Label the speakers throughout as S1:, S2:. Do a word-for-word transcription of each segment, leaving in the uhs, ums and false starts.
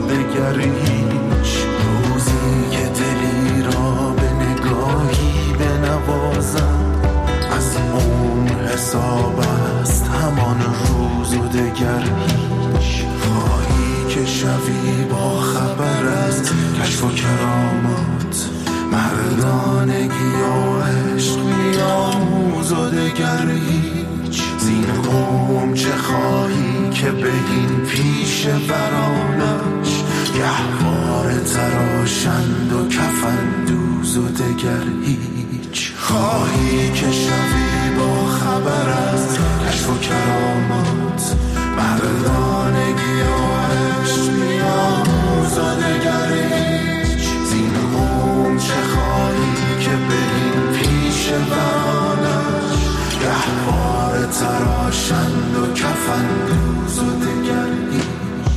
S1: دگر هیچ روزی که دلی را به نگاهی بنوازم از اون حساب است همان روز و دگر هیچ خواهی که شوی با خبر از کشف و کرامات مردانگی و عشق میاموز و دگر هیچ زین قوم چه خواهی که بگین پیش برانش گهواره تراشند و کفن دوز و دگر هیچ خواهی که شوی با خبر از کشف و کرامات مردانگی و عشق میاموز و دگر هیچ زین قوم چه خواهی که برین پیش برانش گهواره تراشند و کفن دوز و دگر هیچ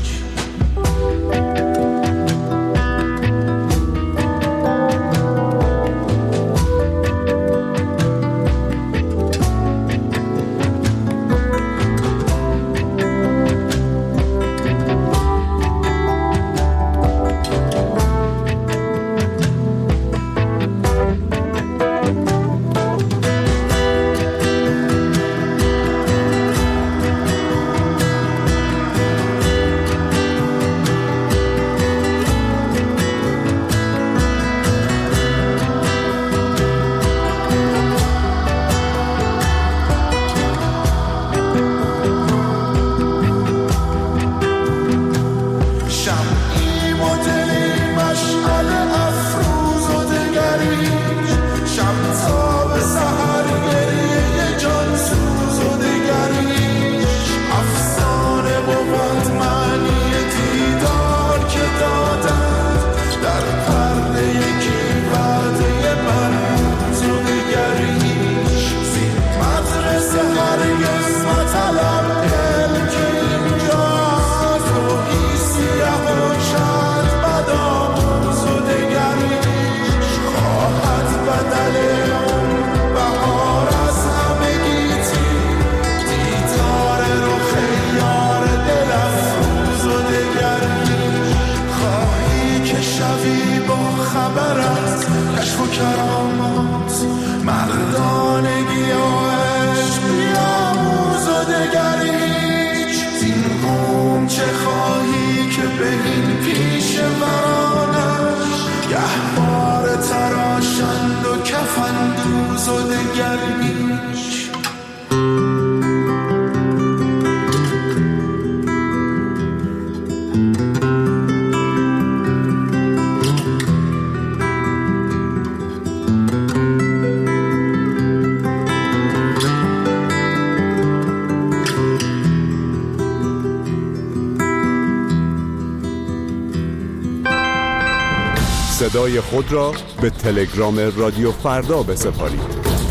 S2: صدای خود را به تلگرام رادیو فردا بسپارید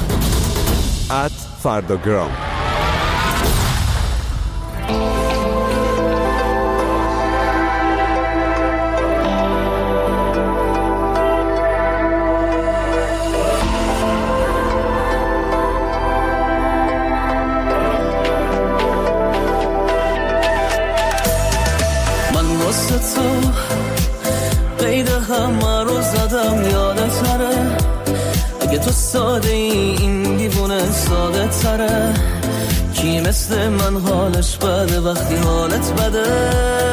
S2: ات فرداگرام.
S3: من واسه تو قید همه رو زدم یادت تره اگه تو ساده ای این دیوونه ساده تره کی مثل من حالش بده وقتی حالت بده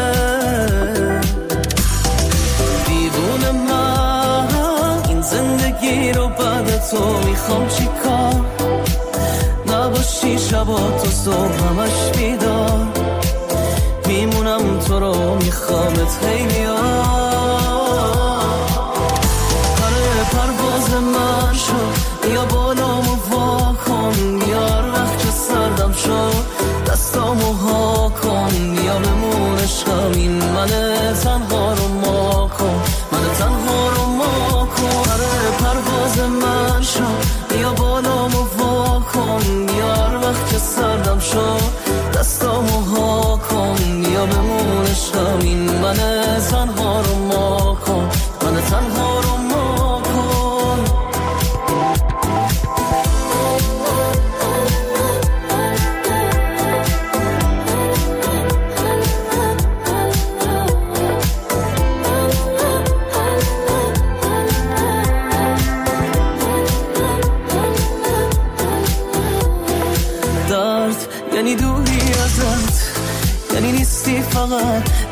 S3: دیوونه من این زندگی رو بعد تو میخوام چی کار نباشی شبا تو صبح همش بیدار میمونم تو رو میخوامت خیلی پرواز من شد یا بالامو وا کن بیار وقت که سردم شد دستامو ها کن یا بمون عشقم این من تنها رو ما کن من تنها رو ما کن آره پرواز من شد یا بالامو وا کن بیار وقت که سردم شد دستامو ها کن یا بمون عشقم این من تنها رو ما کن من تنها رو ما کن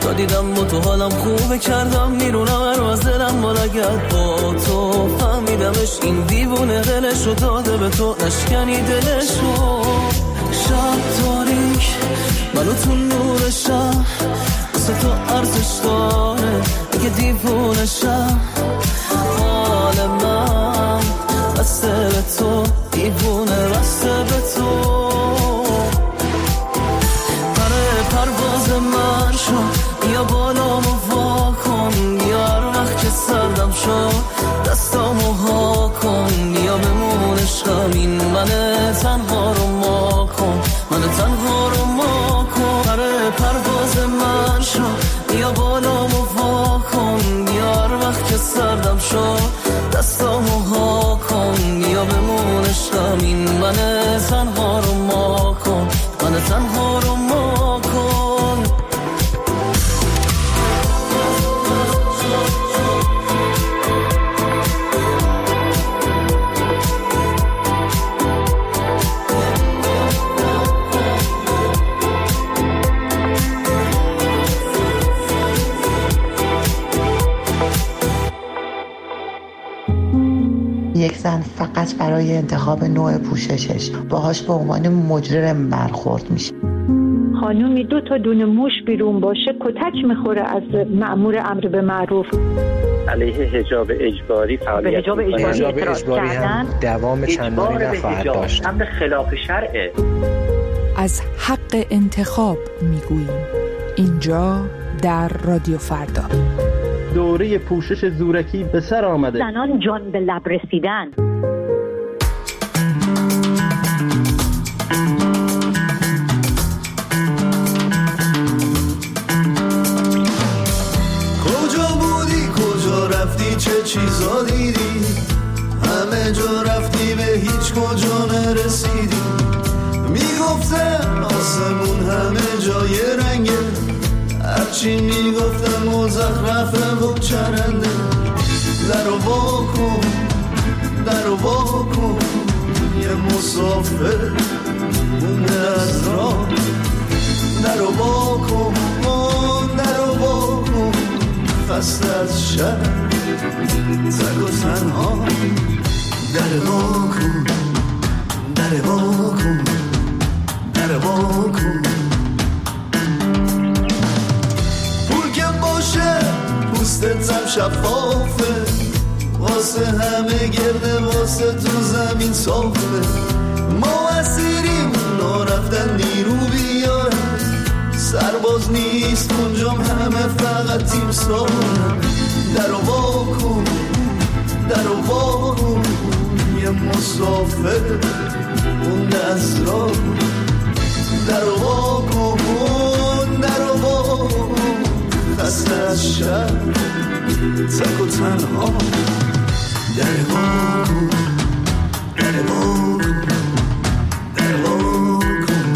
S3: تا دیدم با تو حالم خوبه کردم میرونم از دلم مالگت با تو فهمیدمش این دیوونه دلشو داده به تو نشکنی دلشو شب تاریک منو تو نور شب واسه تو ارزش داره اگه دیوونه شب حال من بسته به تو دیوونه بسته به تو پره پرواز من شو یا بالامو وا کن بیار وقت که سردم شو دستامو ها کن یا بمون عشقم این من تنها رو ما کن من تنها رو ما کن پره پرواز من شو یا بالامو وا کن بیار وقت که سردم شو دستامو ها کن یا بمون عشقم این من تنها رو ما کن من تنها رو ما کن
S4: یک زن فقط برای انتخاب نوع پوششش باهاش به عنوان مجرم برخورد میشه.
S5: خانومی دو تا دونه موش بیرون باشه کتک میخوره از مأمور امر به معروف.
S6: علیه حجاب اجباری فعالیت
S5: حجاب اجباری,
S6: حجاب
S5: اجباری هم
S7: دوام چندانی نخواهد داشت.
S6: امر خلاف شرعه.
S8: از حق انتخاب میگوییم اینجا در رادیو فردا.
S9: دوره پوشش زورکی به سر آمده.
S5: زنان جان به لب رسیدن.
S1: کجا بودی کجا رفتی چه چیزا دیدی همه جا رفتی به هیچ کجا نرسیدی میگفتن آسمون همه جای رنگه هرچی میگفتم مزخرفه و چرنده درو با کن درو با کن یه مسافر مونده از راه درو با کن درو با کن خسته از شهر تک و تنها در با کن در با کن در با کن پوستتم شفافه واسه همه گرده واسه تو زمین صافه ما اسیریم اونا رفتن نیرو بیاره سرباز نیست اونجام همه فقط تیم ساره درو وا کن درو وا کن یه مسافر اون از راه درو وا کن درو وا کن خسته از شب تک و تنها در وا کن در وا کن در وا کن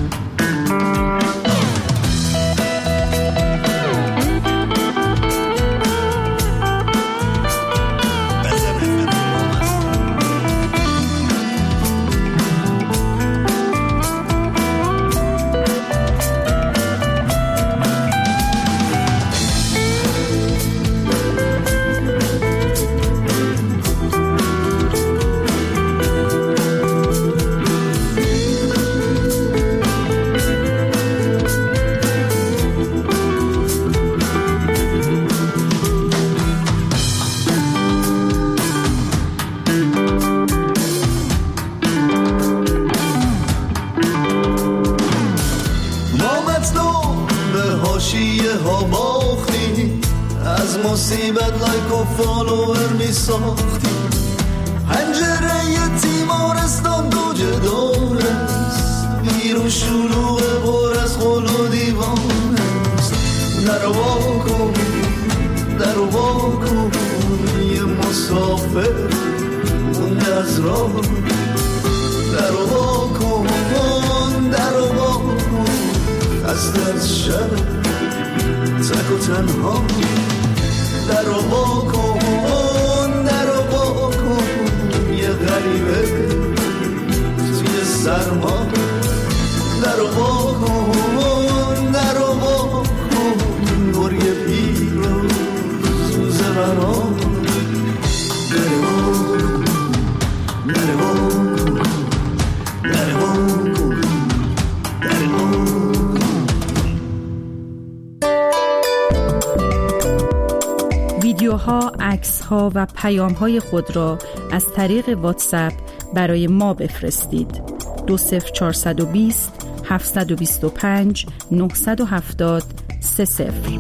S1: مصیبت لایک و فالوور می ساختی پنجره ی تیمارستان دو جدار است بیرون شلوغ بر از خل و دیوان است درو وا کن درو وا کن یه مسافر مونده از راه درو وا کن درو وا کن خسته از شب تک و تنها درو وا کن درو وا کن یه غریبه توی سرما درو وا کن درو وا کن
S10: ویدیوها، عکس‌ها و پیام‌های خود را از طریق واتساپ برای ما بفرستید. دو صفر چهارصد و بیست هفتصد و بیست و پنج نهصد و هفتاد سه صفر.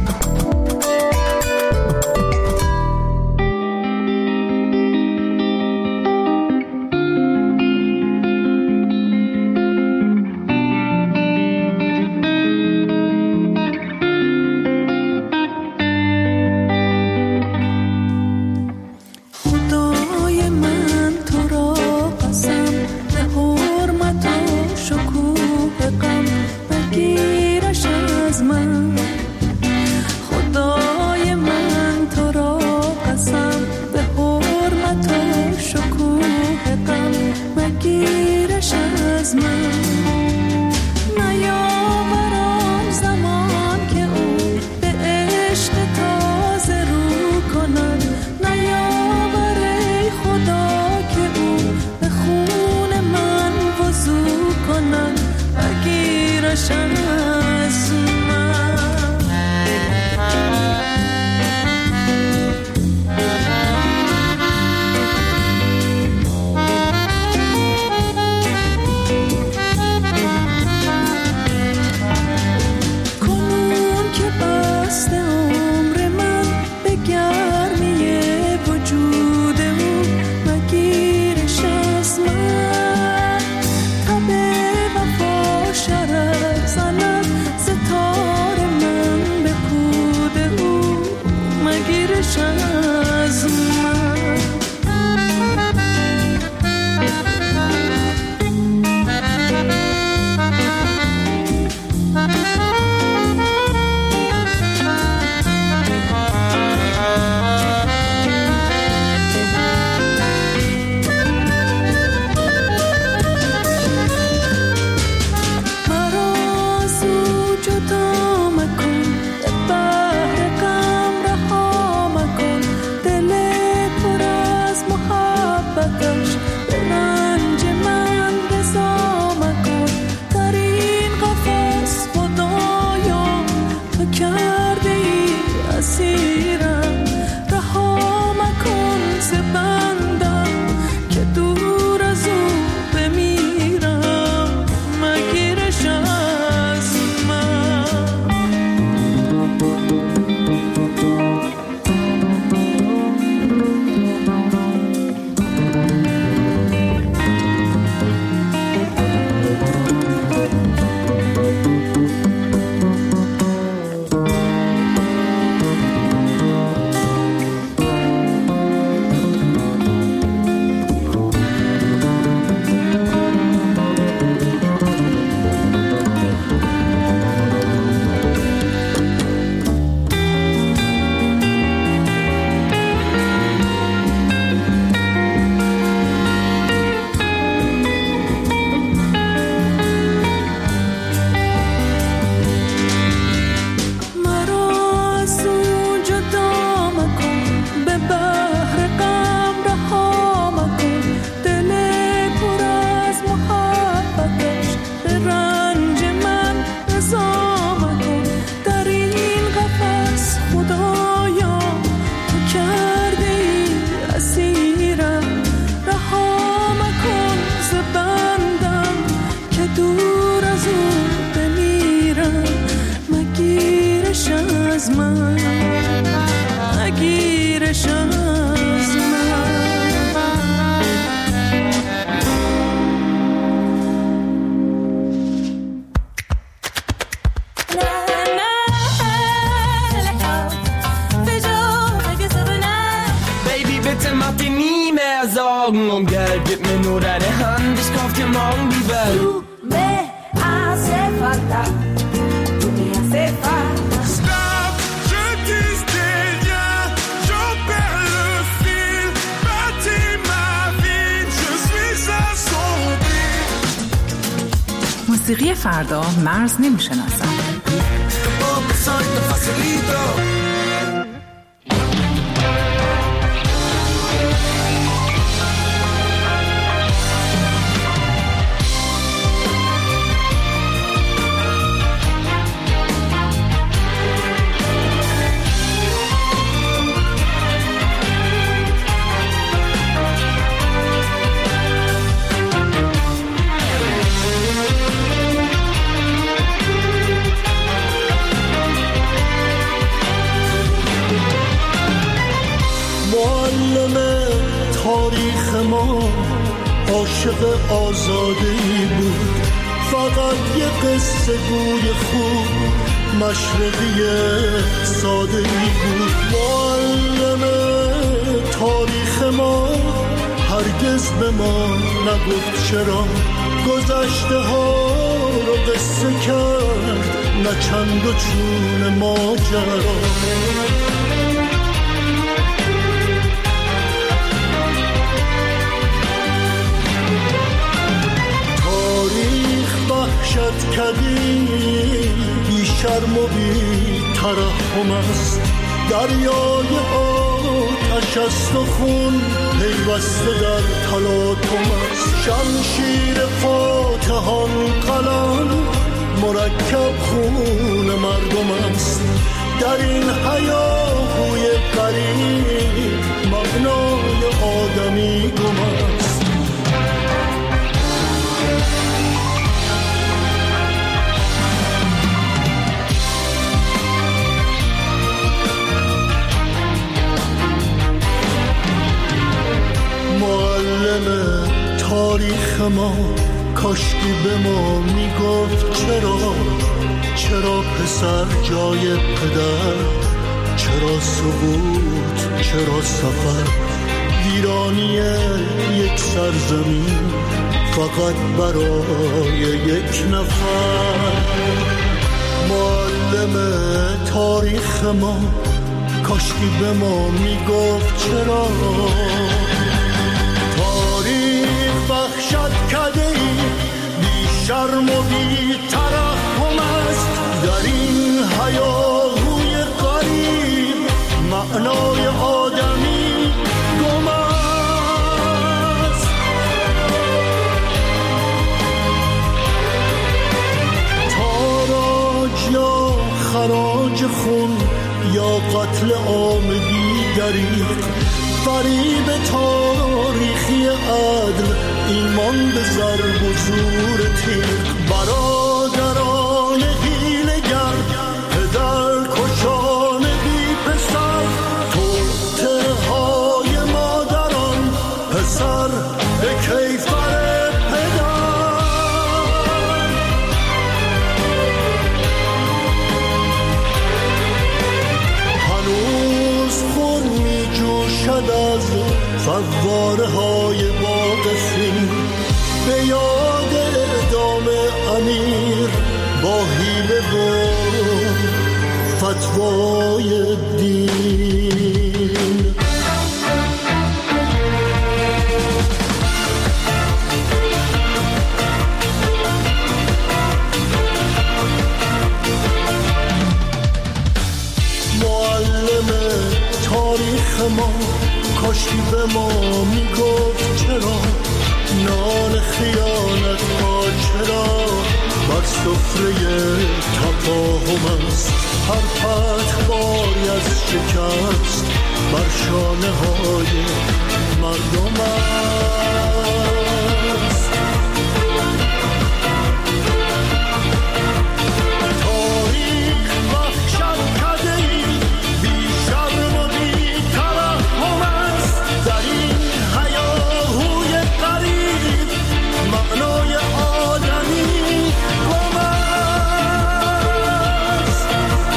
S3: Sorgen um Geld, gib mir nur deine Hand, ich kauf dir morgen die Welt.
S11: Tu me hace falta, tu me hace falta.
S12: Stop, je dis tes liens, j'en perds le fil, bâtis ma vie, je suis assombri.
S8: موسیقی فردا مرز نمیشناسد.
S1: ما عاشق آزاده‌ای بود، فقط یه قصه گوی خوب مشرقی ساده‌ای بود. معلم تاریخ ما هرگز به ما نگفت چرا گذشته ها رو قصه کرد، نه چند و چون ماجرا. تاریخ وحشت کدی بی شرم و بی ترحم است، دریای آتش است و خون پیوسته در تلاطم است. شمشیر فاتحان قلم مرکب خون مردم است، در این هیاهوی غریب مبنای آدمی گم است. معلم تاریخ ما کاشکی به ما میگفت چرا، چرا پسر جای پدر، چرا سقوط، چرا سفر، ویرانی یک سرزمین فقط برای یک نفر. معلم تاریخ ما کاشکی به ما میگفت چرا. وحشت کده‌ای بی شرم و بی ترحم است، در این هیاهوی غریب معنای آدمی گم است. تاراج یا خراج خون یا قتل عام بی دریغ، فریب تاریخی عدل، ایمان به ضرب و زور تیغ. برادران حیله‌گر، پدر کشان بی پسر، توطئه های مادران، پسر به کیفر پدر. هنوز خون می جوشد از فواره های باغ، به یاد اعدام امیر با حیله و فتوای دین. معلم تاریخ ما کاشکی به ما میگفت چرا، نان خیانت ها چرا بر سفره تفاهم است. هر فتح باری از شکست بر شانه های مردم است. تاریخ وحشت کده‌ای بی شرم و بی ترحم است، در این هیاهوی غریب معنای آدمی گم است.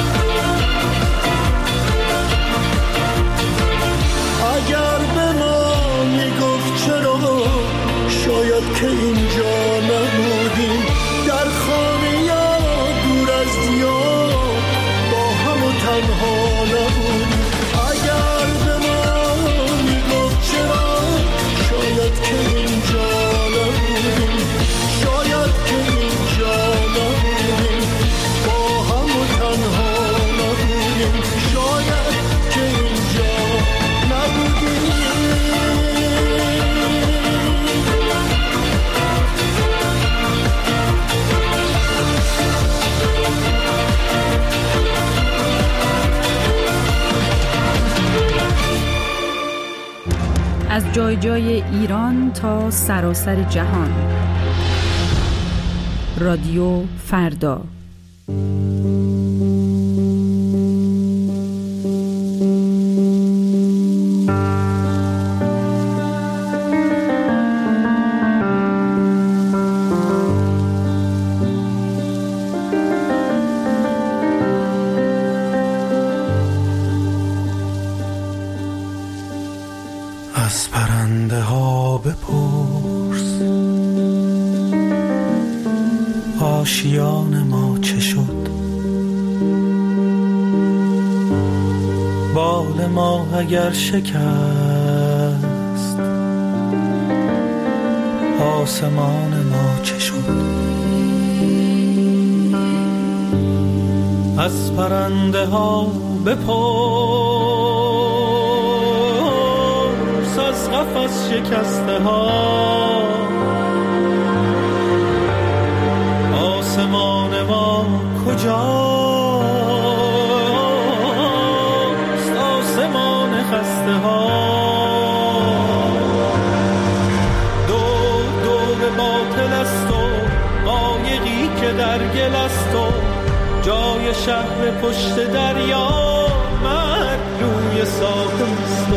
S1: اگر به ما میگفت چرا، شاید که اینجا نبودیم، در خانه یا دور از دیار با هم و تنها نبودیم. اگر به ما میگفت چرا، شاید که اینجا نبودیم، شاید که اینجا نبودیم، با هم و تنها نبودیم، شاید که اینجا نبودیم.
S10: از جای جای ایران تا سراسر جهان. رادیو فردا.
S13: از پرنده ها بپرس آشیان ما چه شد، بال ما اگر شکست آسمان ما چه شد. از پرنده ها بپرس از قفس شکسته ها آسمان ما کجاست، آسمان خسته ها. دور دور باطل است و قایقی که در گل است و جای شهر پشت دریا مرد روی ساحل است.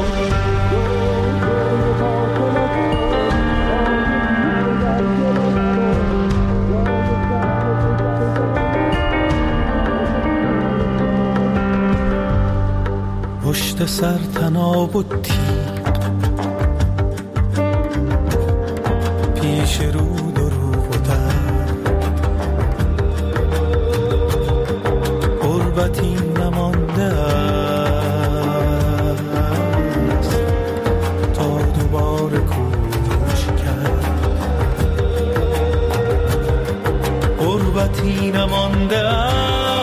S13: پشت سر تناب و تیغ پیش رود و روح و درد غربتی نمانده است تا دوباره کوچ کرد. غربتی نمانده است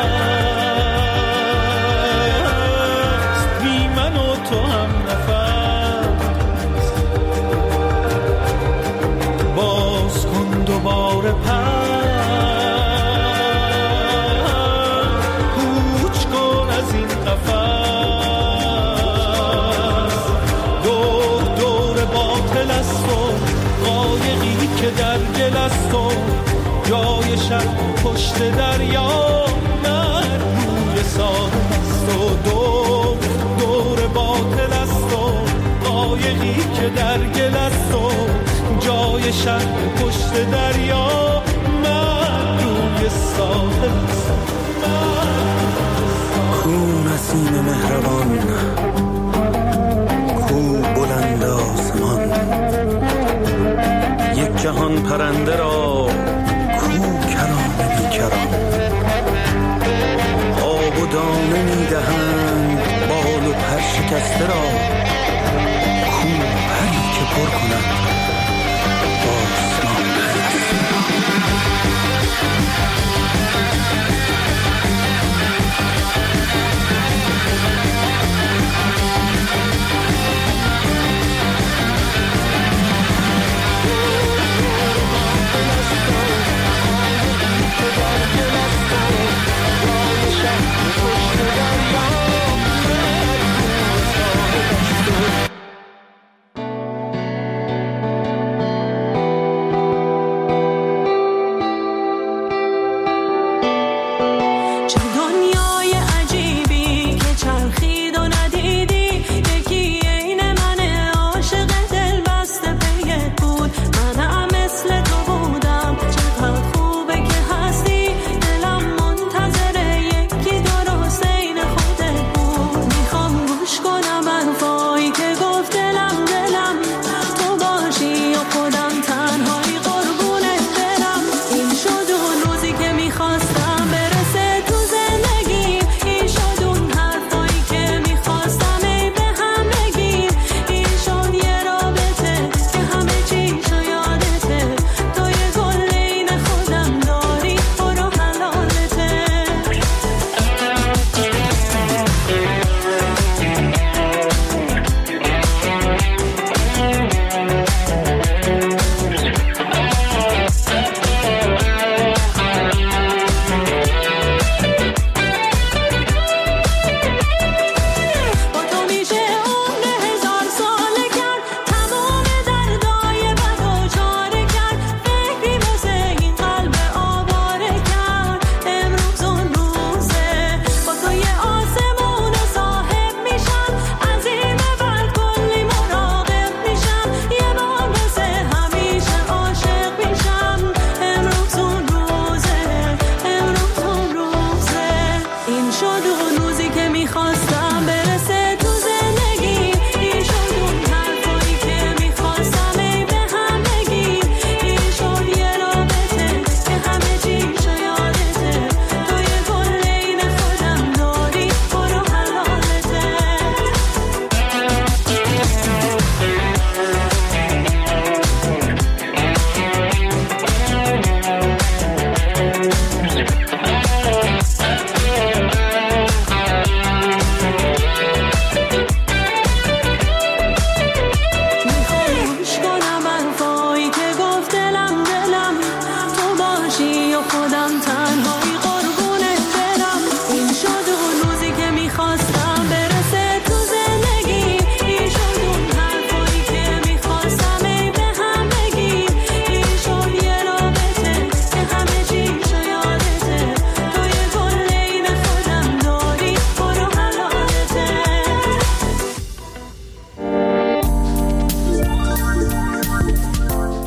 S13: دوباره پر کوچ کن از این قفس. دور دور باطل است و قایقی که در گل است و جای شب پشت دریا مرد روی ساحل است. و دور دور باطل است و قایقی که در گل است و جای شهر پشت دریا من روی ساحل است. کو نسیم مهربان، کو بلند آسمان، یک جهان پرنده را کو کران بیکران. آب و دانه میدهند بال و پر شکسته را کو پری که پر کند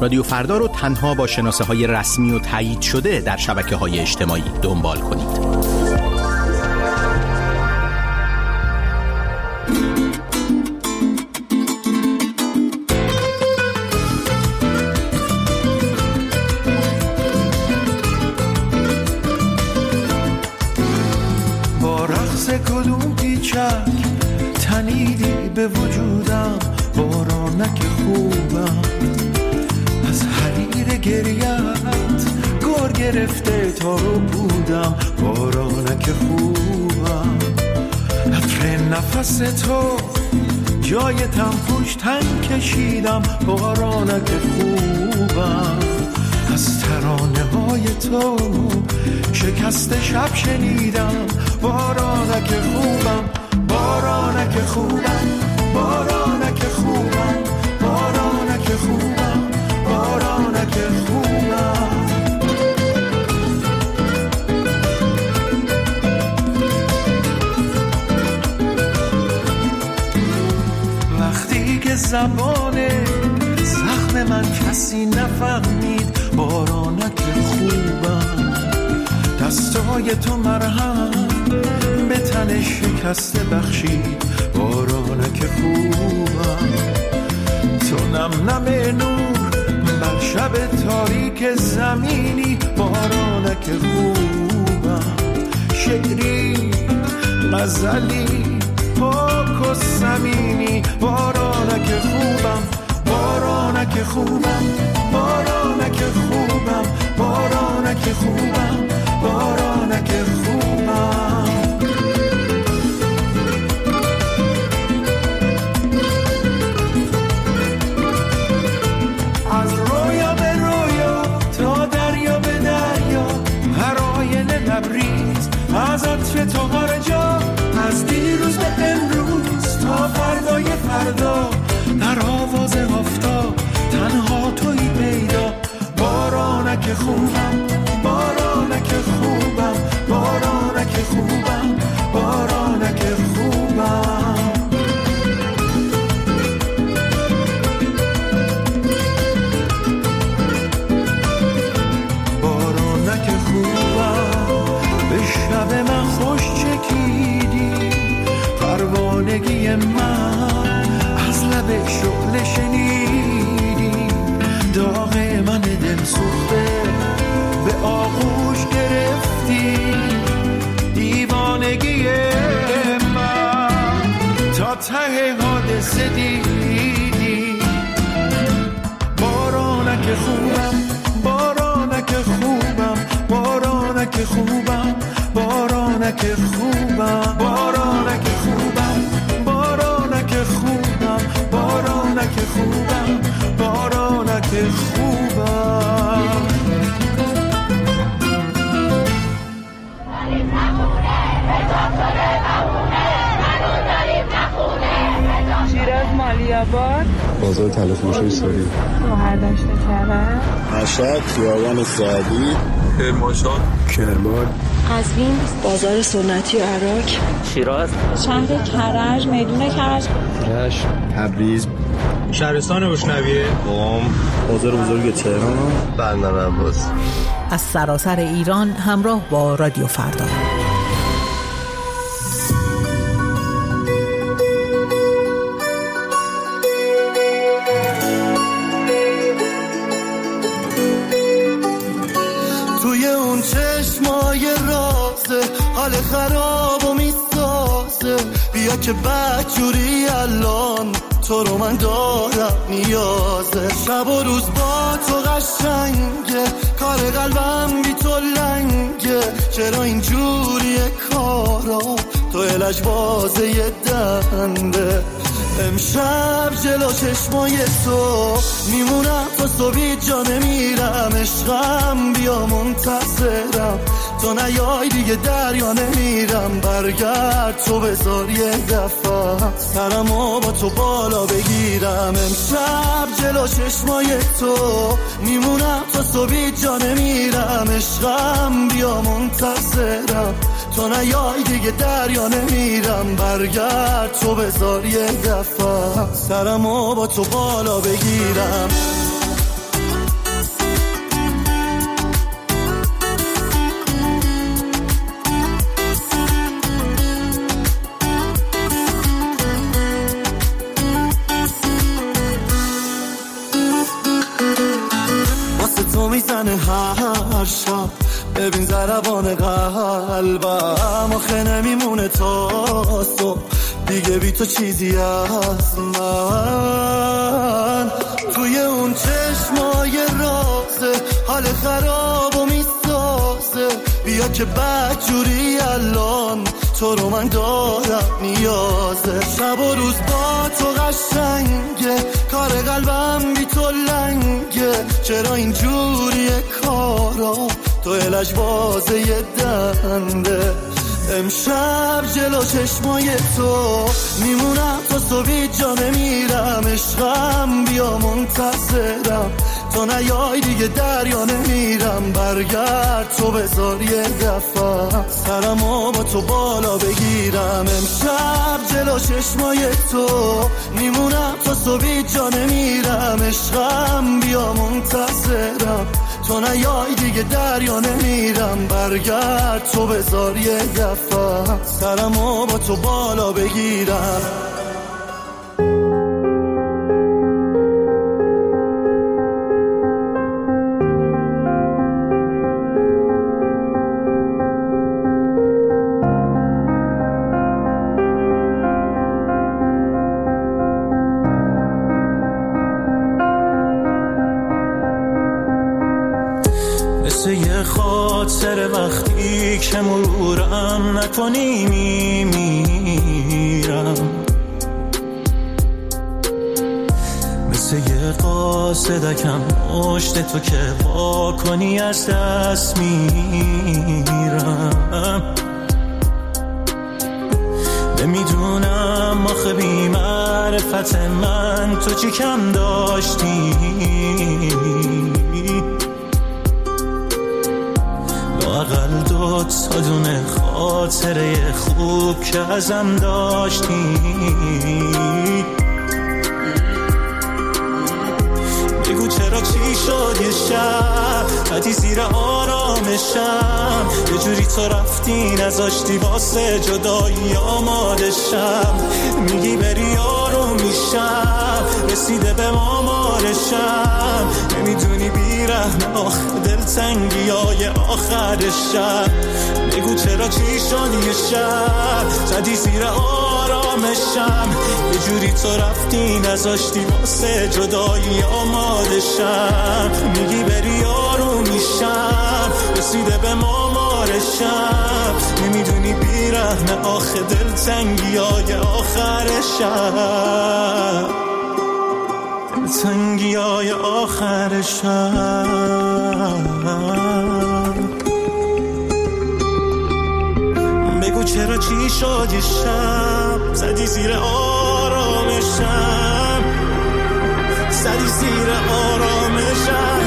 S14: رادیو فردا رو تنها با شناسه های رسمی و تایید شده در شبکه های اجتماعی دنبال کنید.
S1: با رقص کدوم پیچک تنیدی به وجودم، بارانک خوبم از حریر گریت گور گرفته تا رو بودم، بارانک خوبم عطر نفس تو جای تنفوش تن کشیدم، بارانک خوبم از ترانه های تو شکست شب شنیدم، بارانک خوبم بارانک خوبم بارانک خوبم بارانک خوبم بارانک خوبم. وقتی که زبان زخم من کسی نفهمید، بارانک خوبم دستای تو مرهم به تن شکسته بخشید، بارانک خوبم تو نم نم نور بر شب تاریک زمینی، بارانک خوبم شعری غزلی پاک و صمیمی، بارانک خوبم بارانک خوبم بارانک خوبم بارانک خوبم بارانک خوبم. از رویا به رویا تا دریا به دریا، هر آینه لبریز از عطر تو هر جا، از دیروز به امروز تا فردای فردا، در آواز آفتاب تنها تویی پیدا، بارانک خوبم بارانک خوبم بارانک خوبم بارانک خوبم. بارانک خوبم به شب من خوش چکیدی، پروانگی من از لب شعله شنیدی، داغ من دل سوخته به آغوش گرفتی، دیوانگی من تا ته حادثه دیدی، بارانک خوبم بارانک خوبم بارانک خوبم بارانک خوبم بارانک خوبم بارانک خوبم بارانک خوبم بارانک خوبم.
S15: شیراز مالی‌آباد،
S16: بازار تلفروشی ساری،
S15: شوهر داشته کرد،
S16: مشهد خیابان سعدی، کرمانشاه، کرمان،
S17: قزوین، بازار سنتی و عراق،
S6: شیراز،
S15: شهر کرج، میدون کرج،
S16: رشت، تبریز،
S18: شهرستان روشنویه،
S16: قم، بازار بزرگ تهران، بندر عباس.
S8: از سراسر ایران همراه با رادیو فردا.
S1: توی اون چشمای رازه حال خراب و میسازه، بیا که بدجوری الان تو رو من دارم نیازه، شب و روز با تو قشنگه، کار قلبم بی تو لنگه، چرا اینجوریه کارا تو الش بازه یه دنده، امشب جلو چشمای تو میمونم تا صبحی جا نمیرم، عشقم بیا منتظرم تو نیای دیگه دریا نمیرم، برگرد تو بذار یه دفعه سرمو با تو بالا بگیرم، امشب جلو چشمای تو میمونم تا صبحی جا نمیرم، عشقم بیا منتظرم تو نیای دیگه دریا نمیرم، برگرد تو بذار یه دفعه سرمو با تو بالا بگیرم. منه هر شب، ببین ضربان قلبم آخه نمیمونه تا صبح دیگه بی تو چیزی از من. توی اون چشمای رازه حال خراب و میسازه، بیا که بدجوری الان تو رو من دارم نیازه. شب و روز با تو قشنگه، کار قلبم بی تو لنگه، چرا اینجوریه کارا تو الش بازه یه دنده. امشب جلو چشمای تو میمونم تا صبحی جا نمیرم، عشقم بیا منتظرم تو نیای دیگه دریا نمیرم. برگرد تو بذار یه دفعه سرمو با تو بالا بگیرم. امشب جلو چشمای تو میمونم تا صبحی جا نمیرم، عشقم بیا منتظرم تو نیای دیگه دریا نمیرم. برگرد تو بذار یه دفعه سرمو با تو بالا بگیرم.
S13: یه خاطر وقتی که مرورم نکنی میمیرم، مثل یه قاصدکم پشت تو که وا کنی از دست میرم. نمیدونم آخه بی معرفت من تو چی کم داشتی، لااقل دو تا دونه خاطره خوب که ازم داشتی. بگو چرا چی شد یه شب قدی زیر آرامشم، یه جوری تو رفتی نذاشتی واسه جدایی آمادشم. میگی بری آروم میشم رسیده به مامارشم، نمیدونی بیرحم آخ دلتنگی های آخرشم. بگو چرا چی شد یه شب زدی زیر آرامشم، یه جوری تو رفتی نذاشتی واسه جدایی آمادشم. میگی بری آروم میشم رسیده به مامارشم، نمیدونی بیرحم آخ دلتنگی های آخرشم، دلتنگی های آخرشم. بگو چرا چی شد یه شب زدی زیر آرامشم، زدی زیر آرامشم.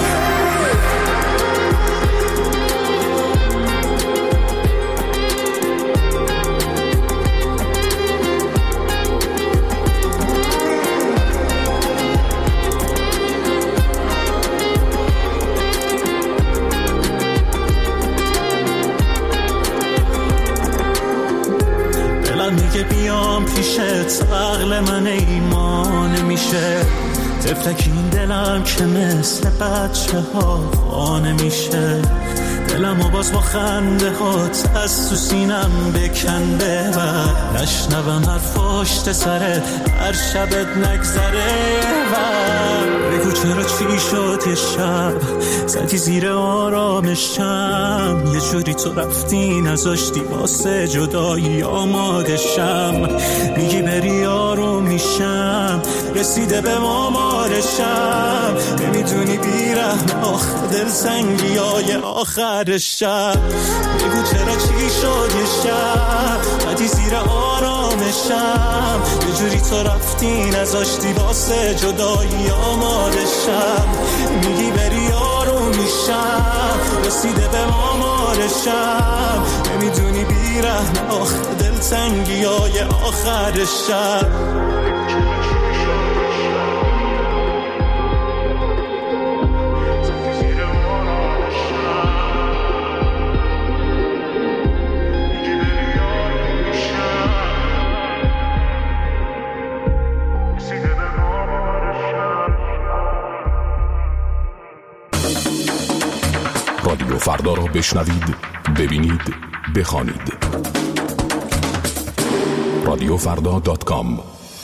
S13: میگه بیام پیشت عقل من ایمان میشه، طفلک این دلم که مثل بچه ها خانه میشه. دلم و باز با خنده هات از تو سینم بکنده و نشنوم حرف پشت سرت هر شبت نگذره. و بگو چرا چی شد یه شب زدی زیر آرامشم، یه جوری تو رفتی نذاشتی واسه جدایی آمادشم. میگی بری آروم میشم رسیده به مامارشم، نمیدونی بیرحم آخ دلتنگی های آخرشم. بگو چرا چی شد یه شب زدی زیر آرامشم، یه جوری تو رفتی نذاشتی واسه جدایی آمادشم. میگی بری آروم میشم رسیده به مامارشم، نمیدونی بیرحم آخ دلتنگی های آخرشم.
S19: فردا را بشنوید، ببینید، بخوانید. رادیو فردا دات کام.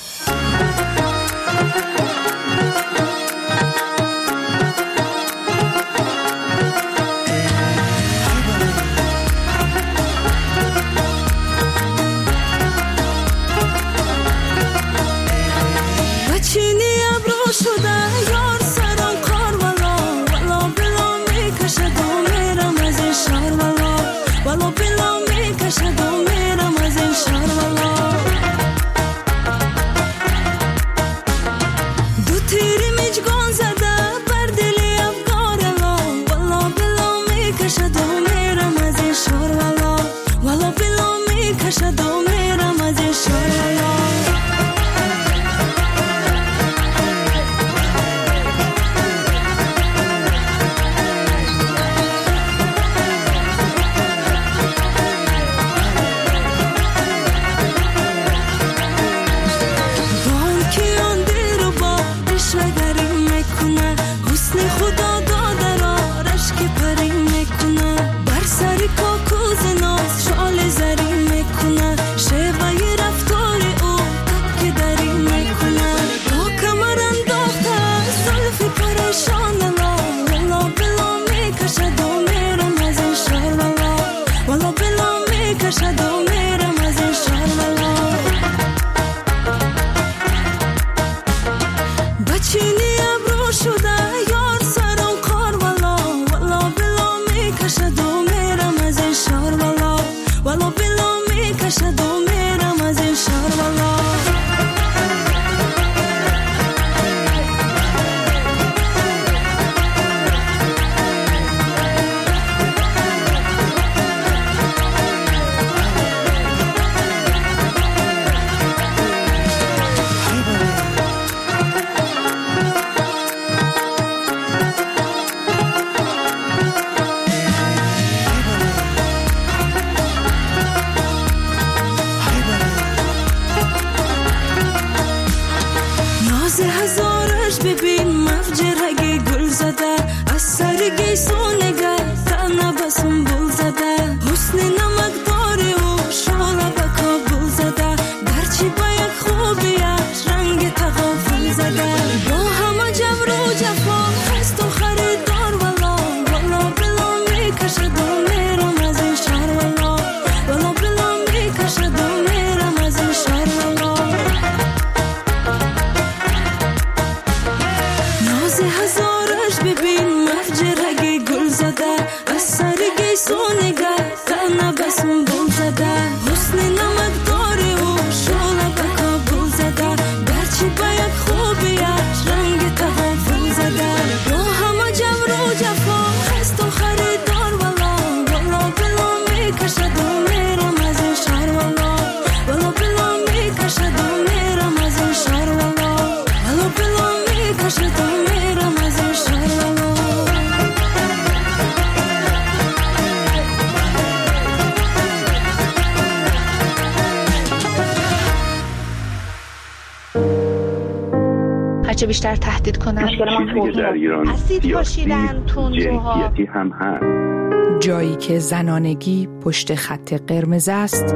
S20: هرچه بیشتر تهدید کنن
S21: مشکل ما در ایران
S20: اسید پاشیدن، تندروها،
S21: هم هست.
S8: جایی که زنانگی پشت خط قرمز است.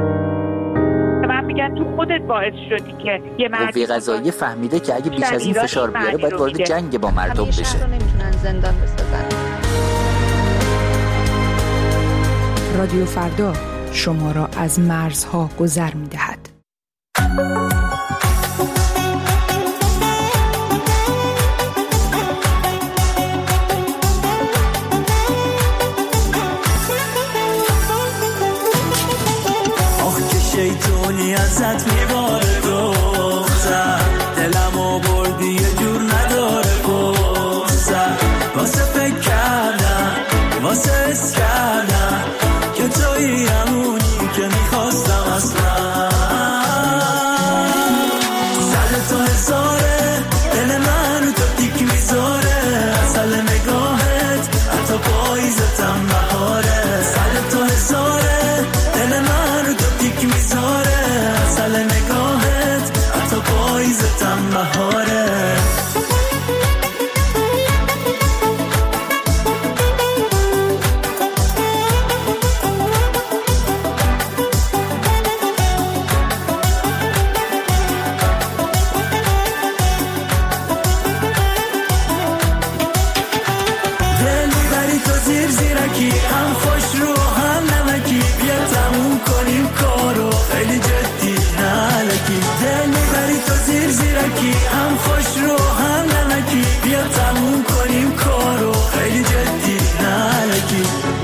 S5: من میگن تو خودت باعث شدی که یه مرد
S22: قوه قضاییه فهمیده که اگه بیش از این فشار بیاره باید وارد جنگ با مردم بشه.
S20: همیشه رو نمیتونن زندان بسازن.
S8: رادیو فردا شما را از مرزها گذر می‌دهد.
S3: شیطونی ازت میباره دختر، دلمو بردی یه جور نداره گفتر، واسه فکر کردم واسه حس کردم که توی همونی که میخواستم اصلا. سر تو هزاره دل من تو دیک میذاره، اصل نگاهت حتی پاییزتم بهاره. سر تو هزاره دل من تو دیک میذاره، اصل نگاهت حتی پاییزتم بهاره. تو زیر زیرکی، هم خوش رو هم نمکی، بیا تموم کنیم کارو خیلی جدی نلکی.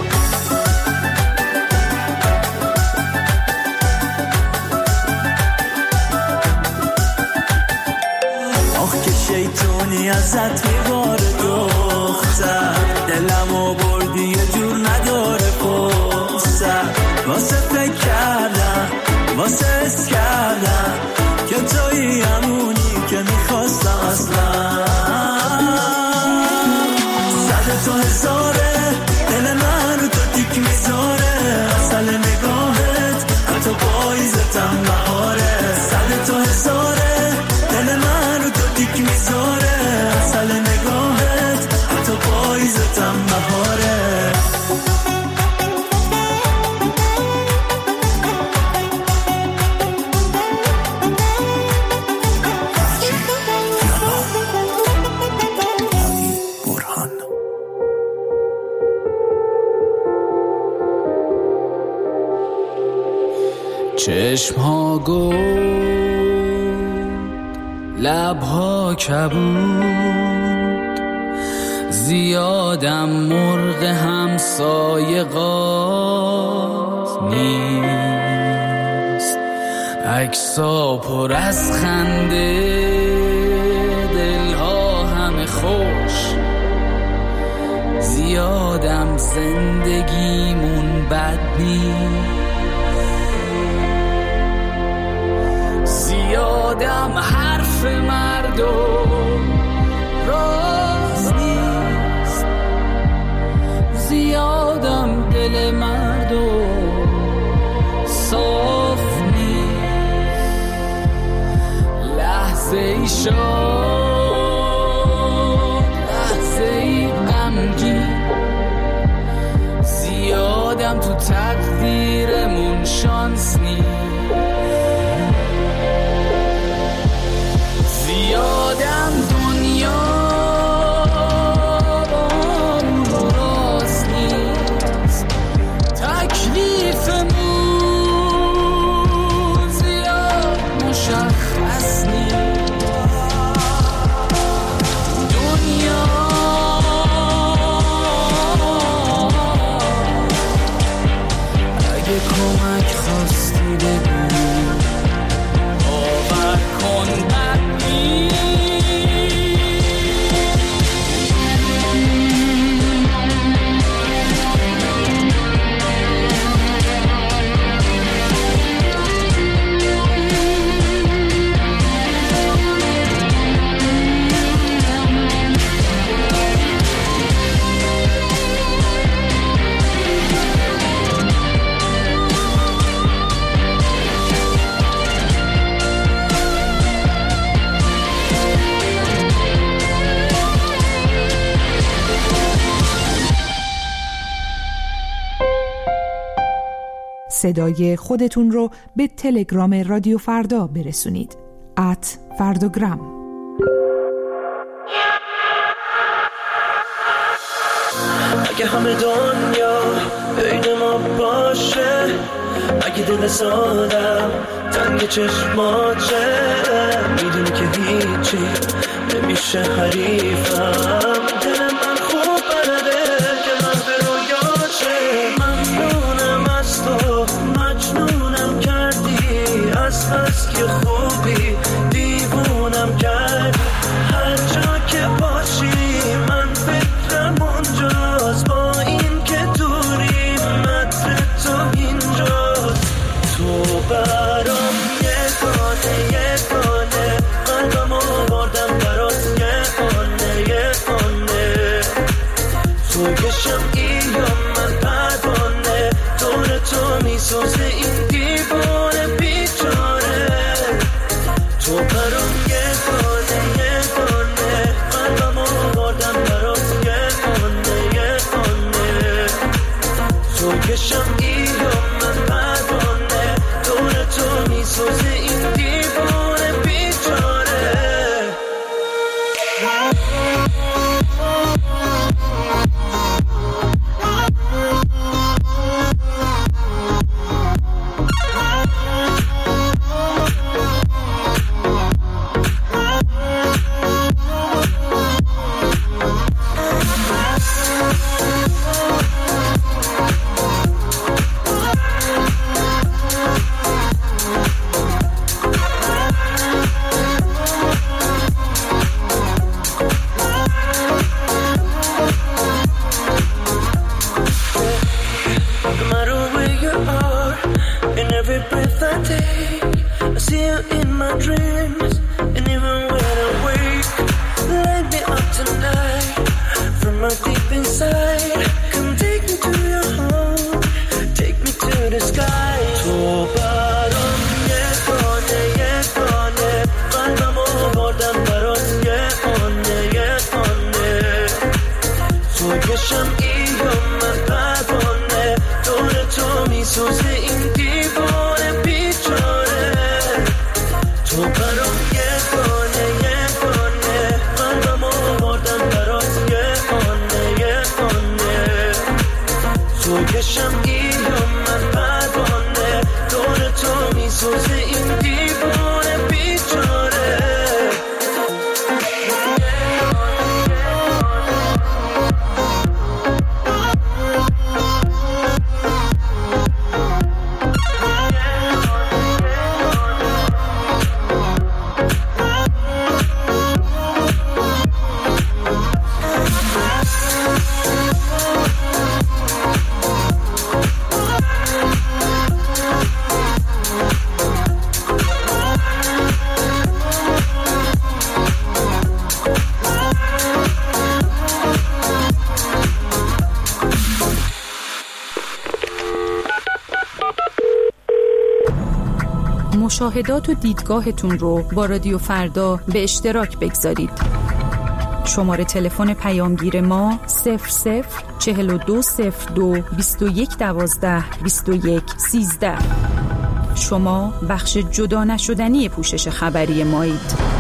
S3: آخ که شیطونی ازت میبار دختر، دلمو بردی یه جور نداره پستر. واسه فکر کردم واسه اس کردم که توی همونی که میخواستم اصلا. صد تو هزاره دل من رو تو تیک میذاره، اصل نگاهت حتی پاییزتم بهاره. صد تو هزاره دل من رو تو تیک میذاره، اصل نگاهت حتی پاییزتم بهاره.
S2: چشم ها گل، لب ها کبود، زیادم مرغ همسایه قاز نیست. عکسا پر از خنده، دلها همه خوش، زیادم زندگیمون بد نیست. زیادم حرف مردم راز نیست، زیادم دل مردم صاف نیست. لحظه ای شاد، لحظه ای غمگین، زیادم تو تقدیرمون شانس نیست. زیادم دنیا راست نیست، تکلیفمون زیاد مشخص نیست. دنیا اگه کمک خواستی بگو، باور کن
S8: صدای خودتون رو به تلگرام رادیو فردا برسونید. ات فرداگرام.
S3: اگه همه دنیا بین ما باشه، اگه دل سادم تنگ چشماته، میدونی که هیچی نمیشه حریفم. دل من خوب بلده که من به رویاشه، ممنونم از تو، مجنونم کردی، از هست که خوبی دیوونم کردی. هر جا که باشی من فکرم اونجاست، با این که دوری متر تو اینجاست. تو برام یگانه یگانه، قلبم آوردم برات یگانه یه خانه یه خانه قلبم آوردم برات یه خانه یه خانه تو که شمعیم من پروانه دور تو میسوزه این دیوانه بیچاره
S10: مشاهدات و دیدگاهتون رو با رادیو فردا به اشتراک بگذارید. شماره تلفن پیامگیر ما صفر صفر چهل و دو صفر دو بیست و یک دوازده بیست و یک سیزده. شما بخش جدا نشدنی پوشش خبری مایید.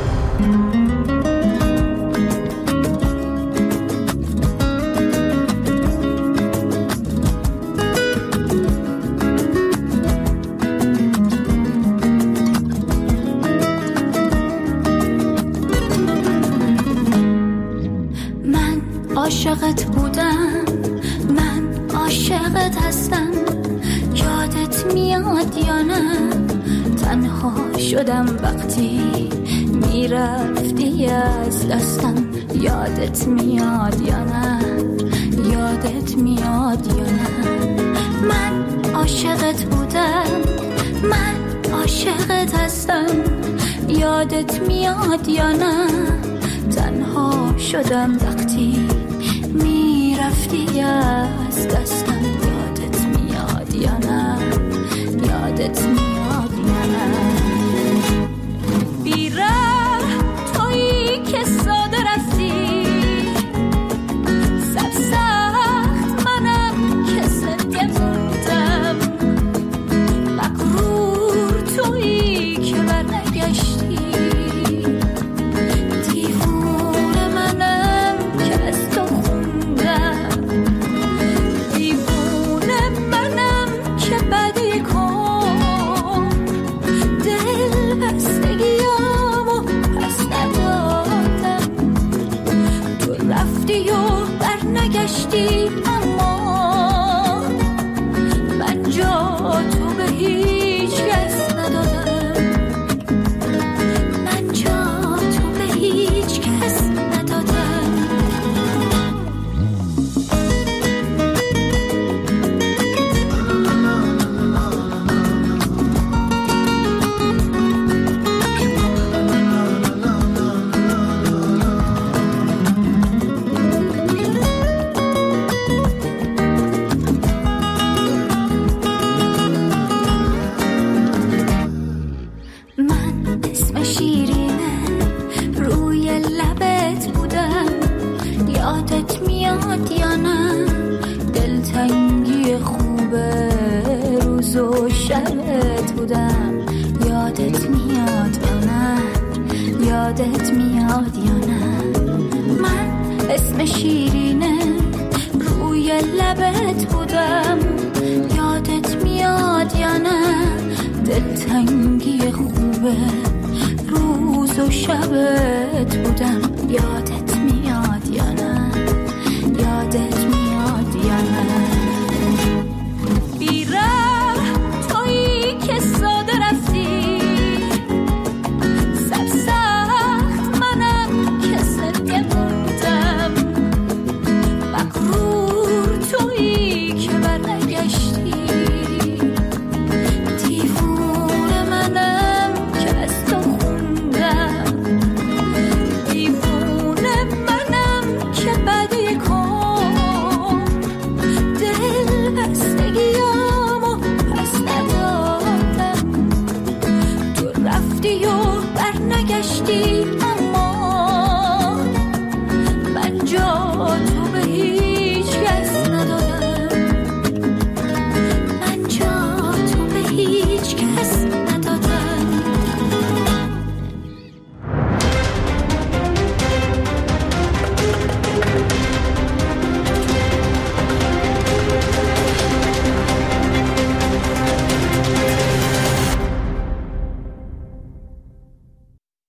S4: عاشقت بودم، من عاشقت هستم، یادت میاد یا نه؟ تنها شدم وقتی میرفتی از دستم، یادت میاد یا نه؟ یادت میاد یا نه؟ من عاشقت بودم، من عاشقت هستم، یادت میاد یا نه؟ تنها شدم وقتی میرفتی از دستم، یادت میاد یا نه؟ یادت میاد یا نه؟ بیره تویی که ساده رفتی، سرسخت منم که سنگه موندم، مغرور تویی که برنگشتی، اما من جا تو به هیچ کس ندادم، من جا تو به هیچ کس ندادم. یادت میاد یا نه؟ من اسم شیرینه روی لبت بودم، یادت میاد یا نه؟ دلتنگی خوبه روز و شبت بودم، یادت میاد یا نه؟ یادت میاد یا نه؟ بیره تویی که ساده رفتی، رفتی و برنگشتی.